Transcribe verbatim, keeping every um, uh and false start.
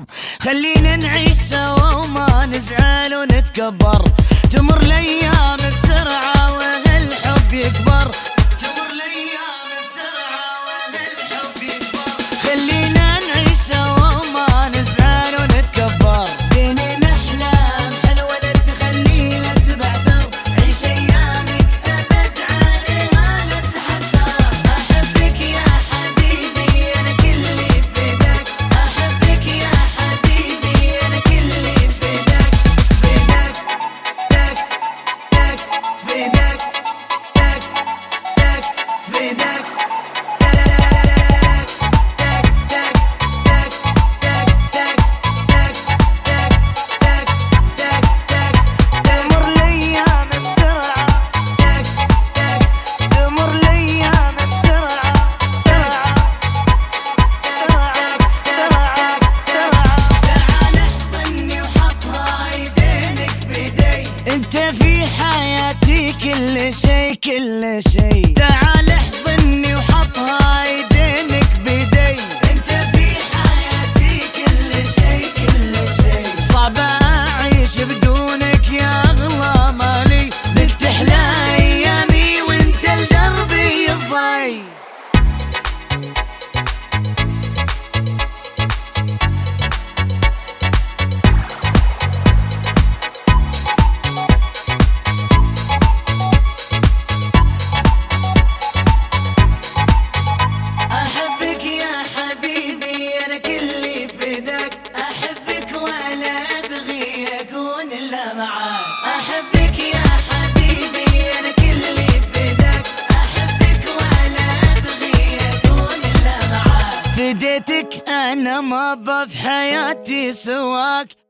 خلينا نعيش سوا وما نزعل ونتكبر. تمر الايام بسرعة وهالحب يكبر، تمر الايام بسرعة وهالحب يكبر. خلينا نعيش سوا وما نزعل ونتكبر. بيننا احلام حلوة لا تخلينا تبعثر، عيش ايامك ابد عليها لا تحسر. احبك يا حبيبي انا كلي فداك، احبك يا حبيبي انا كلي فداك. فداك داك داك فداك داك داك فداك. انت في حياتي كل شي كل شي، تعال احضني وحطها ايدينك بيدي. انت في حياتي كل شي كل شي، صعب اعيش بدونك يا اغلى مالي. بك تحلى ايامي وانت لدربي الضي. أحبك يا حبيبي أنا كلي فداك، أحبك ولا أبغي أكون إلا معاك. فديتك أنا ما بف حياتي سواك.